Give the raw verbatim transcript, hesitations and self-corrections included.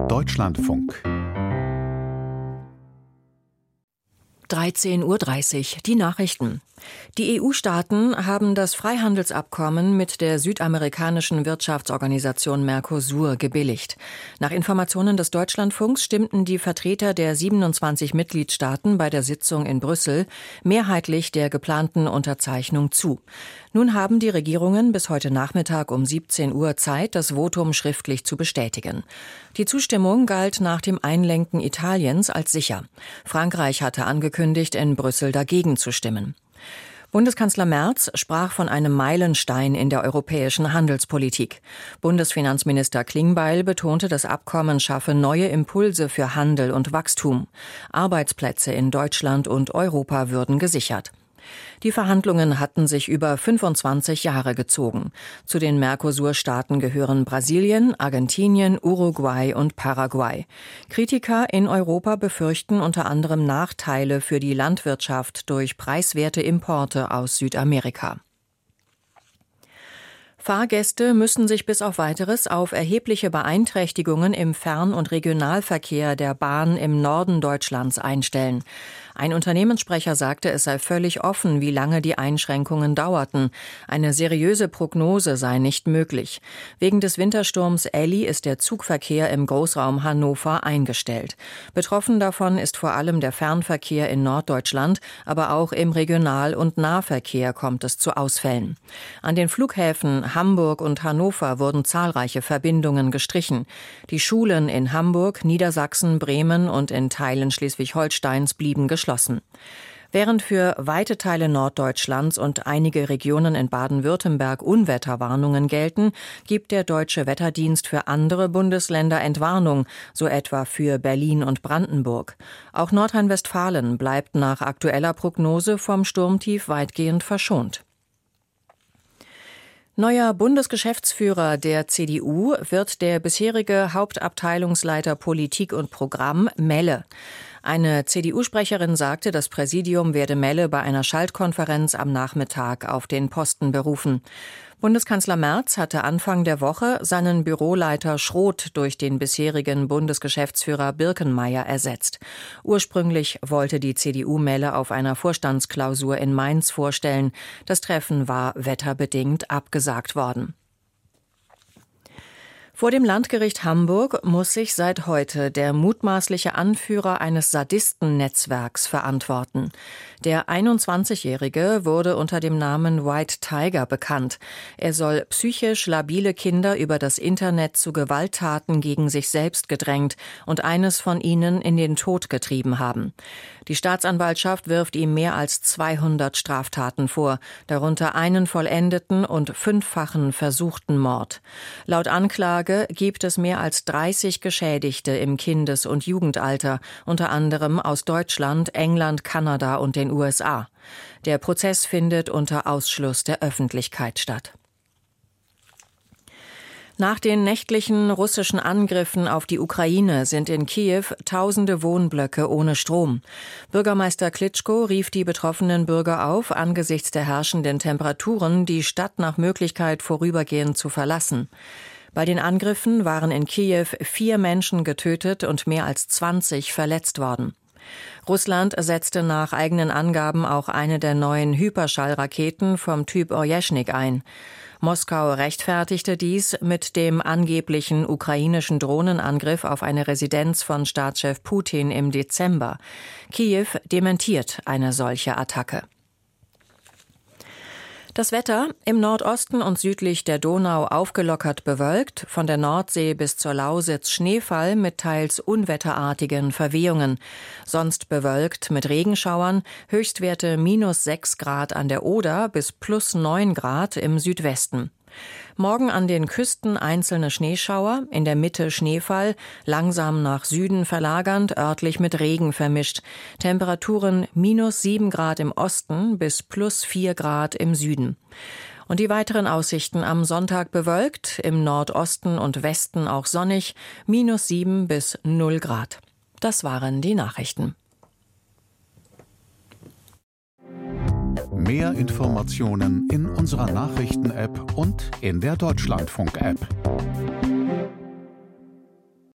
Deutschlandfunk dreizehn Uhr dreißig, die Nachrichten. Die E U-Staaten haben das Freihandelsabkommen mit der südamerikanischen Wirtschaftsorganisation Mercosur gebilligt. Nach Informationen des Deutschlandfunks stimmten die Vertreter der siebenundzwanzig Mitgliedstaaten bei der Sitzung in Brüssel mehrheitlich der geplanten Unterzeichnung zu. Nun haben die Regierungen bis heute Nachmittag um siebzehn Uhr Zeit, das Votum schriftlich zu bestätigen. Die Zustimmung galt nach dem Einlenken Italiens als sicher. Frankreich hatte angekündigt, in Brüssel dagegen zu stimmen. Bundeskanzler Merz sprach von einem Meilenstein in der europäischen Handelspolitik. Bundesfinanzminister Klingbeil betonte, das Abkommen schaffe neue Impulse für Handel und Wachstum. Arbeitsplätze in Deutschland und Europa würden gesichert. Die Verhandlungen hatten sich über fünfundzwanzig Jahre gezogen. Zu den Mercosur-Staaten gehören Brasilien, Argentinien, Uruguay und Paraguay. Kritiker in Europa befürchten unter anderem Nachteile für die Landwirtschaft durch preiswerte Importe aus Südamerika. Fahrgäste müssen sich bis auf Weiteres auf erhebliche Beeinträchtigungen im Fern- und Regionalverkehr der Bahn im Norden Deutschlands einstellen. Ein Unternehmenssprecher sagte, es sei völlig offen, wie lange die Einschränkungen dauerten. Eine seriöse Prognose sei nicht möglich. Wegen des Wintersturms Elli ist der Zugverkehr im Großraum Hannover eingestellt. Betroffen davon ist vor allem der Fernverkehr in Norddeutschland, aber auch im Regional- und Nahverkehr kommt es zu Ausfällen. An den Flughäfen Hamburg und Hannover wurden zahlreiche Verbindungen gestrichen. Die Schulen in Hamburg, Niedersachsen, Bremen und in Teilen Schleswig-Holsteins blieben geschlossen. Während für weite Teile Norddeutschlands und einige Regionen in Baden-Württemberg Unwetterwarnungen gelten, gibt der Deutsche Wetterdienst für andere Bundesländer Entwarnung, so etwa für Berlin und Brandenburg. Auch Nordrhein-Westfalen bleibt nach aktueller Prognose vom Sturmtief weitgehend verschont. Neuer Bundesgeschäftsführer der C D U wird der bisherige Hauptabteilungsleiter Politik und Programm Melle. Eine C D U-Sprecherin sagte, das Präsidium werde Melle bei einer Schaltkonferenz am Nachmittag auf den Posten berufen. Bundeskanzler Merz hatte Anfang der Woche seinen Büroleiter Schroth durch den bisherigen Bundesgeschäftsführer Birkenmeier ersetzt. Ursprünglich wollte die C D U Melle auf einer Vorstandsklausur in Mainz vorstellen. Das Treffen war wetterbedingt abgesagt worden. Vor dem Landgericht Hamburg muss sich seit heute der mutmaßliche Anführer eines Sadistennetzwerks verantworten. Der einundzwanzigjährige wurde unter dem Namen White Tiger bekannt. Er soll psychisch labile Kinder über das Internet zu Gewalttaten gegen sich selbst gedrängt und eines von ihnen in den Tod getrieben haben. Die Staatsanwaltschaft wirft ihm mehr als zweihundert Straftaten vor, darunter einen vollendeten und fünffachen versuchten Mord. Laut Anklage gibt es mehr als dreißig Geschädigte im Kindes- und Jugendalter, unter anderem aus Deutschland, England, Kanada und den U S A. Der Prozess findet unter Ausschluss der Öffentlichkeit statt. Nach den nächtlichen russischen Angriffen auf die Ukraine sind in Kiew tausende Wohnblöcke ohne Strom. Bürgermeister Klitschko rief die betroffenen Bürger auf, angesichts der herrschenden Temperaturen die Stadt nach Möglichkeit vorübergehend zu verlassen. Bei den Angriffen waren in Kiew vier Menschen getötet und mehr als zwanzig verletzt worden. Russland setzte nach eigenen Angaben auch eine der neuen Hyperschallraketen vom Typ Orjeschnik ein. Moskau rechtfertigte dies mit dem angeblichen ukrainischen Drohnenangriff auf eine Residenz von Staatschef Putin im Dezember. Kiew dementiert eine solche Attacke. Das Wetter: im Nordosten und südlich der Donau aufgelockert bewölkt, von der Nordsee bis zur Lausitz Schneefall mit teils unwetterartigen Verwehungen. Sonst bewölkt mit Regenschauern, Höchstwerte minus sechs Grad an der Oder bis plus neun Grad im Südwesten. Morgen an den Küsten einzelne Schneeschauer, in der Mitte Schneefall, langsam nach Süden verlagernd, örtlich mit Regen vermischt. Temperaturen minus sieben Grad im Osten bis plus vier Grad im Süden. Und die weiteren Aussichten: am Sonntag bewölkt, im Nordosten und Westen auch sonnig, minus sieben bis null Grad. Das waren die Nachrichten. Mehr Informationen in unserer Nachrichten-App und in der Deutschlandfunk-App.